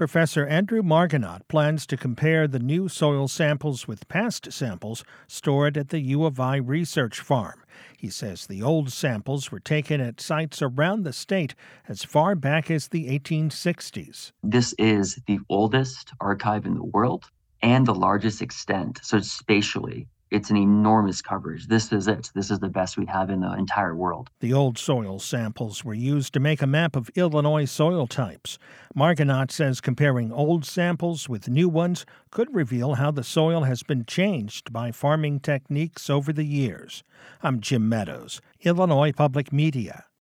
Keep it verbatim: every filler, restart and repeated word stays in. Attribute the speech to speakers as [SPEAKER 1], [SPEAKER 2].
[SPEAKER 1] Professor Andrew Margonaut plans to compare the new soil samples with past samples stored at the U of I research farm. He says the old samples were taken at sites around the state as far back as the eighteen sixties.
[SPEAKER 2] This is the oldest archive in the world and the largest extent, so spatially. It's an enormous coverage. This is it. This is the best we have in the entire world.
[SPEAKER 1] The old soil samples were used to make a map of Illinois soil types. Margonaut says comparing old samples with new ones could reveal how the soil has been changed by farming techniques over the years. I'm Jim Meadows, Illinois Public Media.